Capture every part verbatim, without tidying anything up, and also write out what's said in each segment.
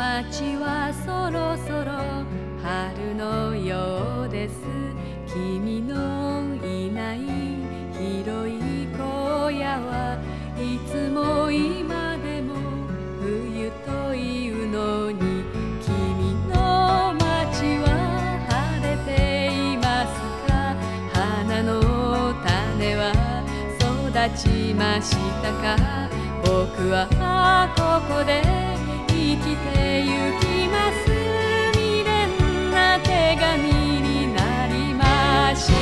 街はそろそろ春のようです。君のいない広い荒野はいつも今でも冬というのに、君の街は晴れていますか？花の種は育ちましたか？僕はここで生きてゆきます。未練な手紙になりました。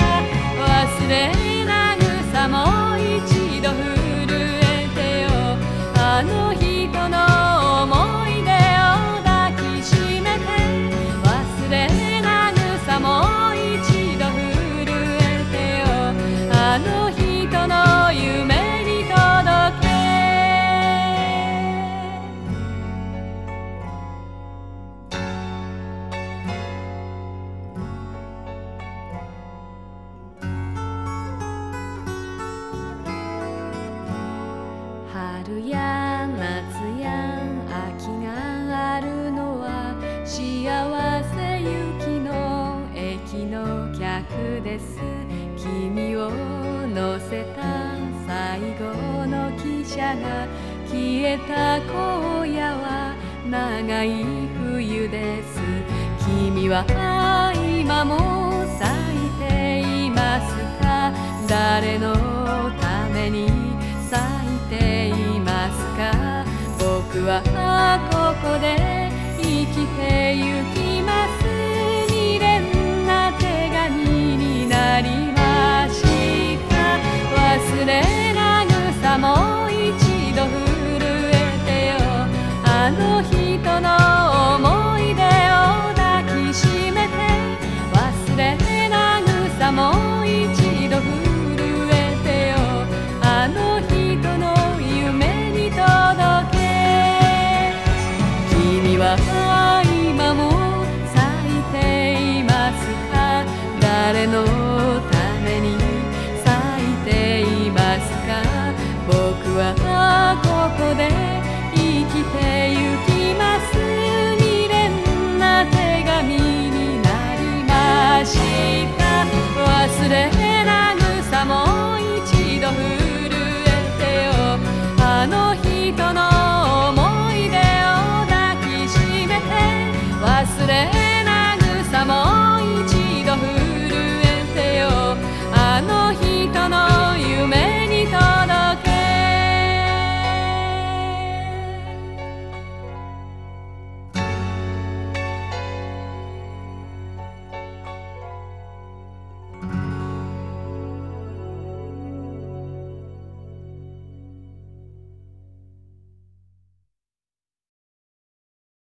忘れなぐさも一度震えてよ。あの人の思い出を抱きしめて。忘れなぐさも一度震えてよ。あの人の夢に届け。春や夏や秋があるのは幸せ行きの駅の客です。君を乗せた最後の汽車が消えた荒野は長い冬です。君は今も咲いていますか？誰の